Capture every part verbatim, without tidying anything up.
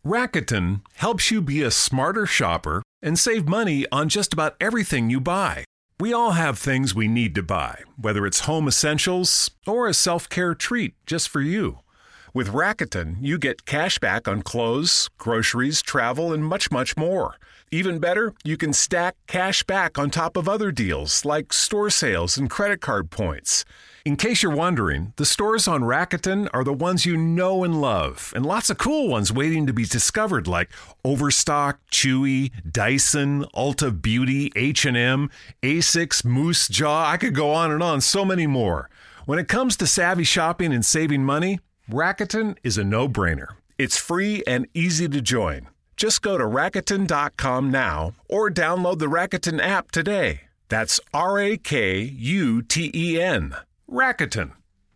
Rakuten helps you be a smarter shopper and save money on just about everything you buy. We all have things we need to buy, whether it's home essentials or a self-care treat just for you. With Rakuten, you get cash back on clothes, groceries, travel, and much, much more. Even better, you can stack cash back on top of other deals like store sales and credit card points. In case you're wondering, the stores on Rakuten are the ones you know and love, and lots of cool ones waiting to be discovered like Overstock, Chewy, Dyson, Ulta Beauty, H and M, Asics, Moose Jaw. I could go on and on, so many more. When it comes to savvy shopping and saving money, Rakuten is a no-brainer. It's free and easy to join. Just go to Rakuten dot com now or download the Rakuten app today. That's R A K U T E N. Rakuten.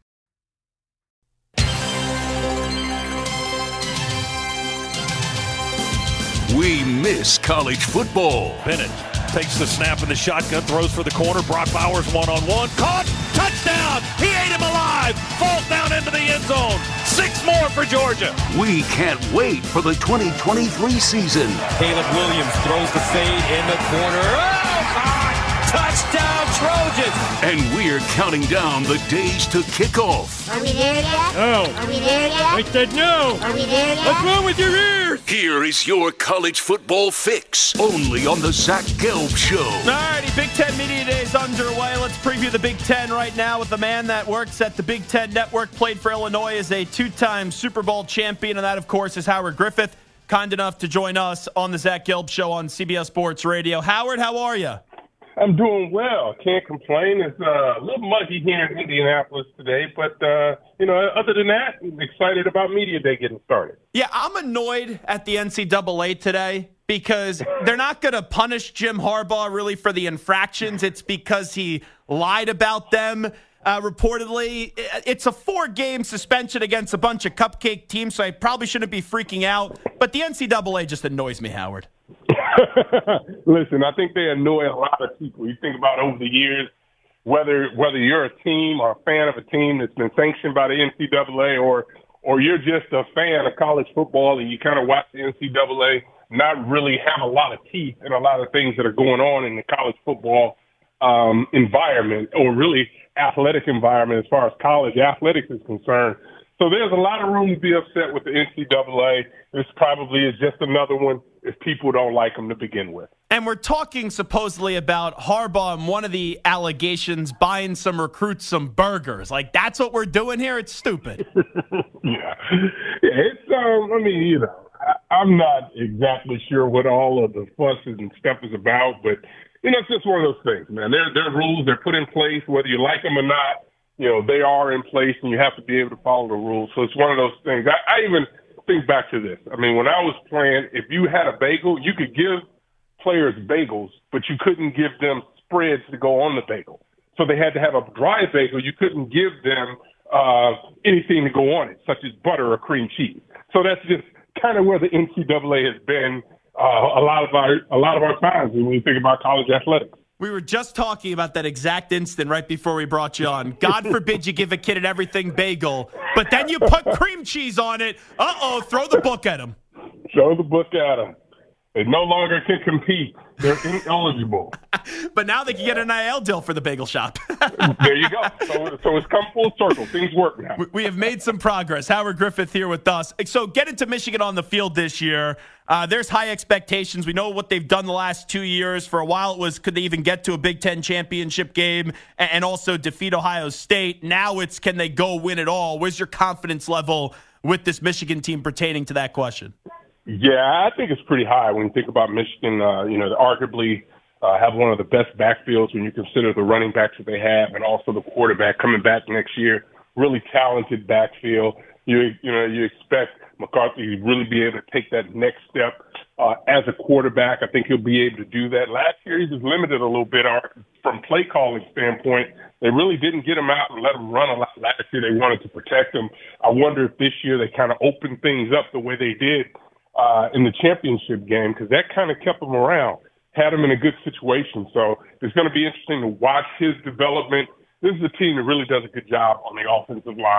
We miss college football. Bennett takes the snap in the shotgun, throws for the corner. Brock Bowers one-on-one. Caught! Touchdown! He ate him alive! Falls down into the end zone. Six more for Georgia. We can't wait for the twenty twenty-three season. Caleb Williams throws the fade in the corner. Oh, God! Touchdown, Trojans! And we're counting down the days to kickoff. Are we there yet? No. Are we there yet? I said no. Are we there yet? What's wrong with your ears? Here is your college football fix, only on the Zach Gelb Show. All righty, Big Ten Media Day is underway. Let's preview the Big Ten right now with the man that works at the Big Ten Network, played for Illinois, is a two-time Super Bowl champion, and that, of course, is Howard Griffith, kind enough to join us on the Zach Gelb Show on C B S Sports Radio. Howard, how are you? I'm doing well. Can't complain. It's uh, a little muggy here in Indianapolis today, but, uh, you know, other than that, I'm excited about Media Day getting started. Yeah, I'm annoyed at the N C double A today because they're not going to punish Jim Harbaugh really for the infractions. It's because he lied about them. Uh, reportedly, it's a four-game suspension against a bunch of cupcake teams, so I probably shouldn't be freaking out. But the N C double A just annoys me, Howard. Listen, I think they annoy a lot of people. You think about over the years, whether whether you're a team or a fan of a team that's been sanctioned by the N C double A, or or you're just a fan of college football and you kind of watch the N C double A not really have a lot of teeth in a lot of things that are going on in the college football um, environment, or really athletic environment as far as college athletics is concerned. So there's a lot of room to be upset with the N C double A. This probably is just another one if people don't like them to begin with. And we're talking supposedly about Harbaugh and one of the allegations buying some recruits some burgers. Like, that's what we're doing here? It's stupid. yeah. yeah. It's, um, I mean, you know, I, I'm not exactly sure what all of the fusses and stuff is about, but, you know, it's just one of those things, man. There, there are rules. They're put in place, whether you like them or not. You know, they are in place, and you have to be able to follow the rules. So it's one of those things. I, I even think back to this. I mean, when I was playing, if you had a bagel, you could give players bagels, but you couldn't give them spreads to go on the bagel. So they had to have a dry bagel. You couldn't give them uh, anything to go on it, such as butter or cream cheese. So that's just kind of where the N C double A has been uh, a lot of our a lot of our times when we think about college athletics. We were just talking about that exact instant right before we brought you on. God forbid you give a kid an everything bagel, but then you put cream cheese on it. Uh-oh, throw the book at him. Throw the book at him. They no longer can compete. They're ineligible. But now they can get an N I L deal for the bagel shop. There you go. So, so it's come full circle. Things work now. We have made some progress. Howard Griffith here with us. So get into Michigan on the field this year. Uh, there's high expectations. We know what they've done the last two years. For a while it was, could they even get to a Big Ten championship game and also defeat Ohio State? Now it's, can they go win it all? Where's your confidence level with this Michigan team pertaining to that question? Yeah, I think it's pretty high when you think about Michigan. Uh, you know, they arguably uh, have one of the best backfields when you consider the running backs that they have, and also the quarterback coming back next year. Really talented backfield. You you know, you expect McCarthy to really be able to take that next step uh, as a quarterback. I think he'll be able to do that. Last year, he was limited a little bit from play calling standpoint. They really didn't get him out and let him run a lot. Last year, they wanted to protect him. I wonder if this year they kind of opened things up the way they did Uh, in the championship game, because that kind of kept him around, had him in a good situation. So it's going to be interesting to watch his development. This is a team that really does a good job on the offensive line.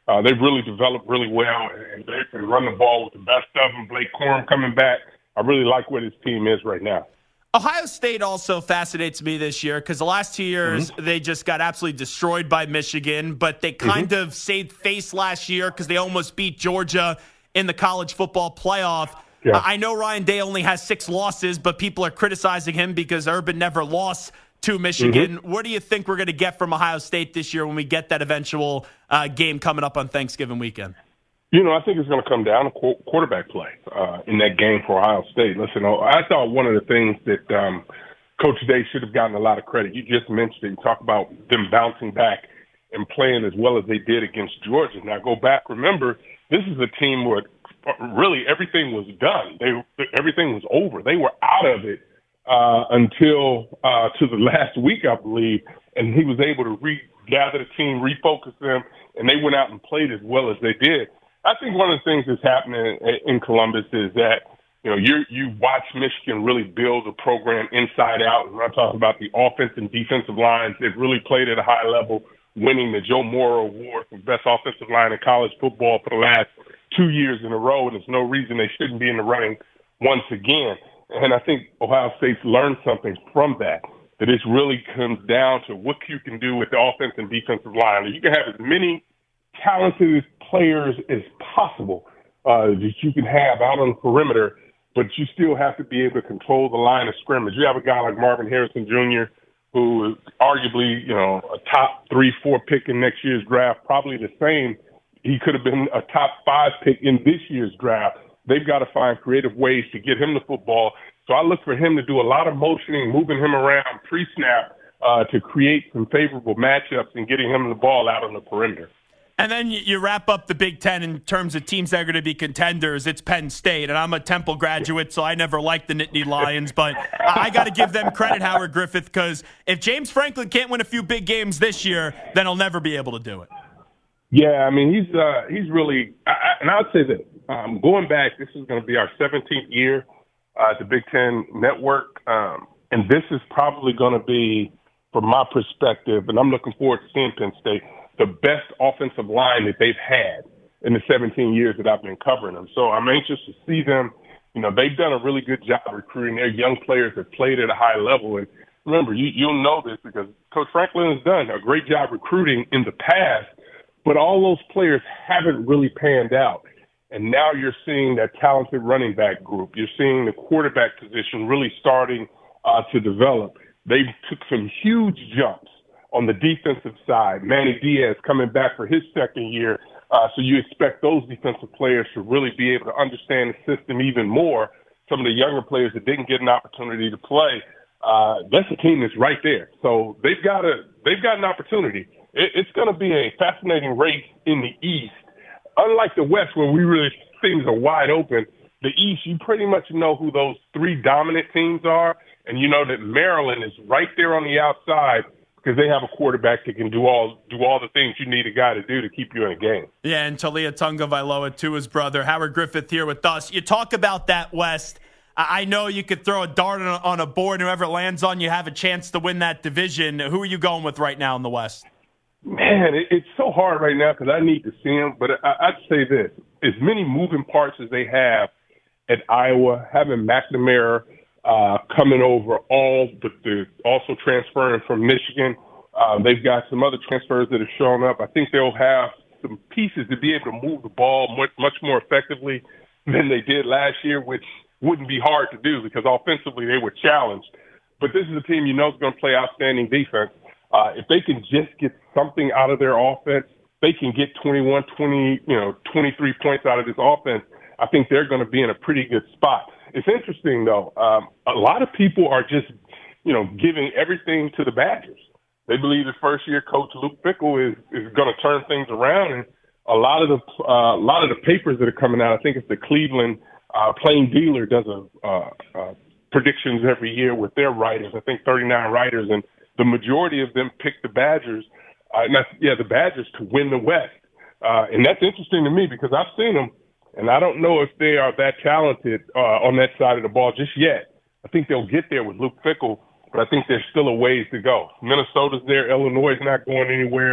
Uh, they've really developed really well, and they can run the ball with the best of them. Blake Corum coming back. I really like where this team is right now. Ohio State also fascinates me this year because the last two years mm-hmm. they just got absolutely destroyed by Michigan, but they kind mm-hmm. of saved face last year because they almost beat Georgia in the college football playoff. Yeah. I know Ryan Day only has six losses, but people are criticizing him because Urban never lost to Michigan. Mm-hmm. What do you think we're going to get from Ohio State this year when we get that eventual uh, game coming up on Thanksgiving weekend? You know, I think it's going to come down to qu- quarterback play uh, in that game for Ohio State. Listen, I thought one of the things that um, Coach Day should have gotten a lot of credit. You just mentioned it. You talk about them bouncing back and playing as well as they did against Georgia. Now, go back. Remember, this is a team where really everything was done. They everything was over. They were out of it uh, until uh, to the last week, I believe, and he was able to regather the team, refocus them, and they went out and played as well as they did. I think one of the things that's happening in Columbus is that, you know, you you watch Michigan really build a program inside out. And I'm talking about the offense and defensive lines. They've really played at a high level, winning the Joe Moore Award for best offensive line in college football for the last two years in a row. And there's no reason they shouldn't be in the running once again. And I think Ohio State's learned something from that, that it really comes down to what you can do with the offense and defensive line. You can have as many talented players as possible uh, that you can have out on the perimeter, but you still have to be able to control the line of scrimmage. You have a guy like Marvin Harrison Junior, who is arguably, you know, a top three, four pick in next year's draft, probably the same. He could have been a top five pick in this year's draft. They've got to find creative ways to get him the football. So I look for him to do a lot of motioning, moving him around pre-snap uh, to create some favorable matchups and getting him the ball out on the perimeter. And then you wrap up the Big Ten in terms of teams that are going to be contenders. It's Penn State, and I'm a Temple graduate, so I never liked the Nittany Lions, but I got to give them credit, Howard Griffith, because if James Franklin can't win a few big games this year, then he'll never be able to do it. Yeah, I mean, he's uh, he's really – and I would say that um, going back, this is going to be our seventeenth year uh, at the Big Ten Network, um, and this is probably going to be, from my perspective, and I'm looking forward to seeing Penn State, the best offensive line that they've had in the seventeen years that I've been covering them. So I'm anxious to see them. You know, they've done a really good job recruiting their young players that played at a high level. And remember, you, you'll know this because Coach Franklin has done a great job recruiting in the past, but all those players haven't really panned out. And now you're seeing that talented running back group. You're seeing the quarterback position really starting uh, to develop. They took some huge jumps on the defensive side. Manny Diaz coming back for his second year. Uh, so you expect those defensive players to really be able to understand the system even more. Some of the younger players that didn't get an opportunity to play, uh, that's a team that's right there. So they've got a, they've got an opportunity. It, it's going to be a fascinating race in the East. Unlike the West, where we really, things are wide open, the East, you pretty much know who those three dominant teams are. And you know that Maryland is right there on the outside, because they have a quarterback that can do all do all the things you need a guy to do to keep you in a game. Yeah, and Talia Tungavailoa, too, his brother. Howard Griffith here with us. You talk about that West. I know you could throw a dart on a board, and whoever lands on you have a chance to win that division. Who are you going with right now in the West? Man, it, it's so hard right now because I need to see them. But I, I'd say this. As many moving parts as they have at Iowa, having McNamara Uh, coming over, all but the also transferring from Michigan. Uh, they've got some other transfers that have shown up. I think they'll have some pieces to be able to move the ball much, much more effectively than they did last year, which wouldn't be hard to do because offensively they were challenged. But this is a team you know is going to play outstanding defense. Uh, if they can just get something out of their offense, they can get twenty-one, twenty, you know, twenty-three points out of this offense. I think they're going to be in a pretty good spot. It's interesting, though. Um, a lot of people are just, you know, giving everything to the Badgers. They believe the first-year coach Luke Fickell is, is going to turn things around, and a lot of the uh, a lot of the papers that are coming out, I think it's the Cleveland uh, Plain Dealer does a uh, uh, predictions every year with their writers. I think thirty-nine writers, and the majority of them pick the Badgers. Uh, not, yeah, the Badgers to win the West, uh, and that's interesting to me because I've seen them. And I don't know if they are that talented uh, on that side of the ball just yet. I think they'll get there with Luke Fickell, but I think there's still a ways to go. Minnesota's there. Illinois is not going anywhere.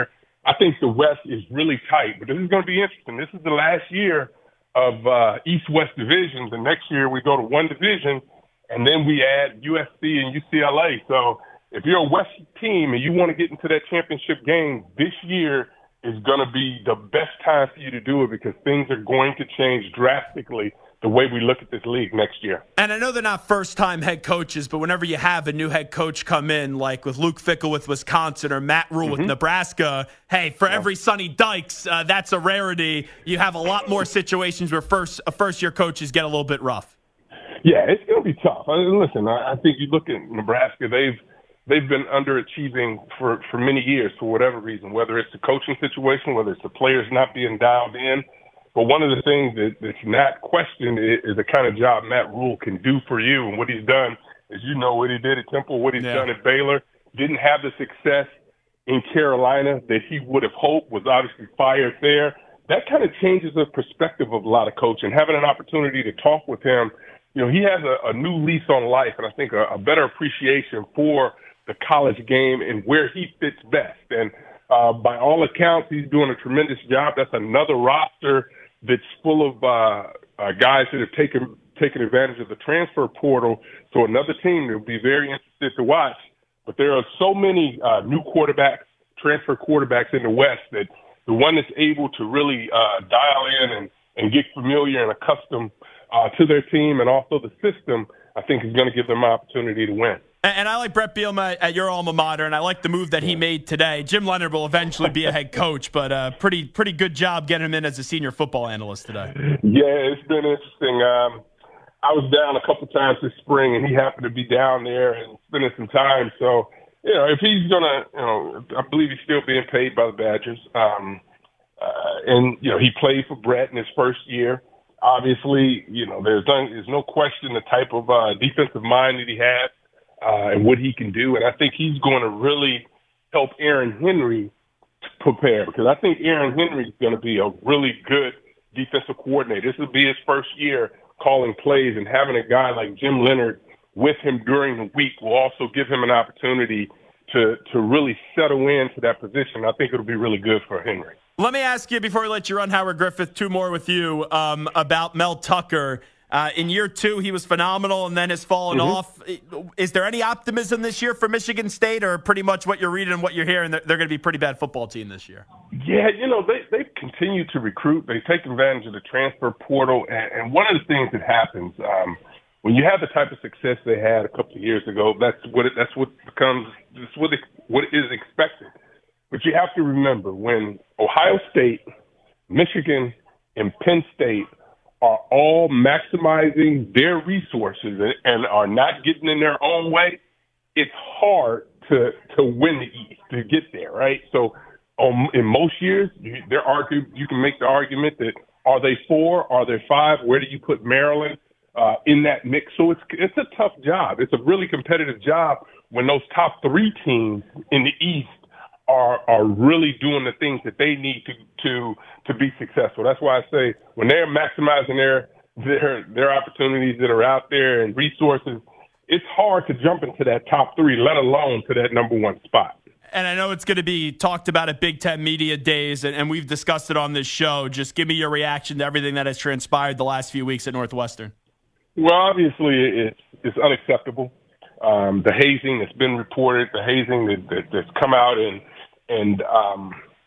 I think the West is really tight, but this is going to be interesting. This is the last year of uh, East-West divisions, and next year we go to one division, and then we add U S C and U C L A. So if you're a West team and you want to get into that championship game, this year is going to be the best time for you to do it because things are going to change drastically the way we look at this league next year. And I know they're not first-time head coaches, but whenever you have a new head coach come in, like with Luke Fickell with Wisconsin or Matt Rule mm-hmm. with Nebraska, hey, for yeah. every Sonny Dykes, uh, that's a rarity. You have a lot more situations where first uh, first-year coaches get a little bit rough. Yeah, it's going to be tough. I mean, listen, I, I think you look at Nebraska, they've they've been underachieving for, for many years for whatever reason, whether it's the coaching situation, whether it's the players not being dialed in. But one of the things that, that's not questioned is, is the kind of job Matt Rule can do for you. And what he's done is, you know, what he did at Temple, what he's yeah. done at Baylor, didn't have the success in Carolina that he would have hoped, was obviously fired there. That kind of changes the perspective of a lot of coaching. Having an opportunity to talk with him, you know, he has a, a new lease on life and I think a, a better appreciation for the college game and where he fits best. And uh, by all accounts, he's doing a tremendous job. That's another roster that's full of uh, uh, guys that have taken taken advantage of the transfer portal. So another team that will be very interested to watch. But there are so many uh, new quarterbacks, transfer quarterbacks in the West that the one that's able to really uh, dial in and, and get familiar and accustomed uh, to their team and also the system, I think is going to give them an opportunity to win. And I like Brett Bielema at your alma mater, and I like the move that he made today. Jim Leonard will eventually be a head coach, but uh, pretty pretty good job getting him in as a senior football analyst today. Yeah, it's been interesting. Um, I was down a couple times this spring, and he happened to be down there and spending some time. So, you know, if he's going to, you know, I believe he's still being paid by the Badgers. Um, uh, and, you know, he played for Brett in his first year. Obviously, you know, there's, there's no question the type of uh, defensive mind that he had. Uh, and what he can do. And I think he's going to really help Aaron Henry prepare because I think Aaron Henry is going to be a really good defensive coordinator. This will be his first year calling plays, and having a guy like Jim Leonard with him during the week will also give him an opportunity to, to really settle into that position. I think it'll be really good for Henry. Let me ask you, before we let you run, Howard Griffith, two more with you, um, about Mel Tucker. Uh, in year two, he was phenomenal and then has fallen mm-hmm. off. Is there any optimism this year for Michigan State, or pretty much what you're reading and what you're hearing, they're, they're going to be a pretty bad football team this year? Yeah, you know, they, they've continued to recruit. They've taken advantage of the transfer portal. And, and one of the things that happens um, when you have the type of success they had a couple of years ago, that's what it, that's what becomes that's what, it, what is expected. But you have to remember, when Ohio State, Michigan, and Penn State are all maximizing their resources and are not getting in their own way, it's hard to to win the East, to get there, right? So um, in most years, you, there are you can make the argument that are they four, are they five? Where do you put Maryland uh, in that mix? So it's it's a tough job. It's a really competitive job when those top three teams in the East are are really doing the things that they need to to to be successful. That's why I say when they're maximizing their their their opportunities that are out there and resources, it's hard to jump into that top three, let alone to that number one spot. And I know it's going to be talked about at Big Ten Media Days, and, and we've discussed it on this show. Just give me your reaction to everything that has transpired the last few weeks at Northwestern. Well, obviously, it's, it's unacceptable. Um, the hazing that's been reported, the hazing that, that, that's come out and, and um,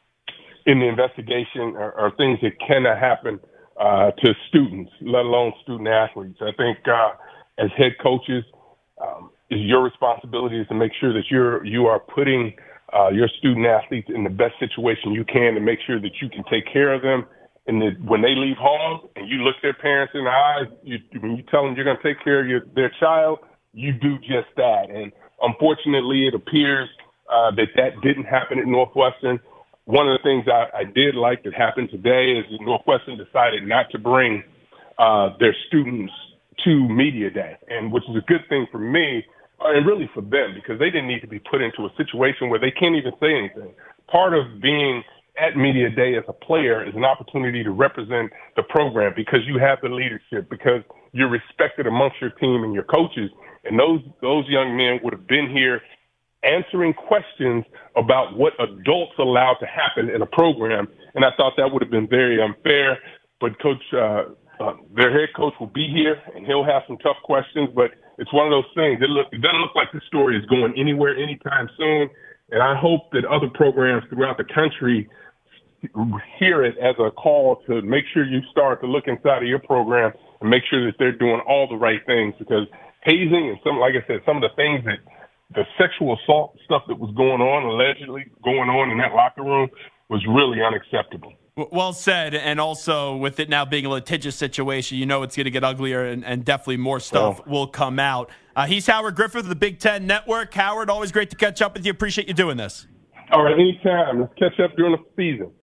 in the investigation are, are things that cannot happen uh, to students, let alone student athletes. I think uh, as head coaches, um, is your responsibility is to make sure that you're you are putting uh, your student athletes in the best situation you can to make sure that you can take care of them. And that when they leave home and you look their parents in the eyes, you, when you tell them you're going to take care of your, their child, you do just that. And unfortunately, it appears uh, that that didn't happen at Northwestern. One of the things I, I did like that happened today is that Northwestern decided not to bring uh, their students to Media Day, and which is a good thing for me and really for them, because they didn't need to be put into a situation where they can't even say anything. Part of being at Media Day as a player is an opportunity to represent the program because you have the leadership, because you're respected amongst your team and your coaches. And those those young men would have been here answering questions about what adults allow to happen in a program. And I thought that would have been very unfair. But Coach, uh, uh, their head coach will be here, and he'll have some tough questions. But it's one of those things. It, look, it doesn't look like this story is going anywhere anytime soon. And I hope that other programs throughout the country hear it as a call to make sure you start to look inside of your program and make sure that they're doing all the right things, because hazing and some, like I said, some of the things that the sexual assault stuff that was going on, allegedly going on in that locker room, was really unacceptable. Well said. And also with it now being a litigious situation, you know it's going to get uglier, and, and definitely more stuff oh. will come out. Uh, he's Howard Griffith of the Big Ten Network. Howard, always great to catch up with you. Appreciate you doing this. All right, anytime. Let's catch up during the season.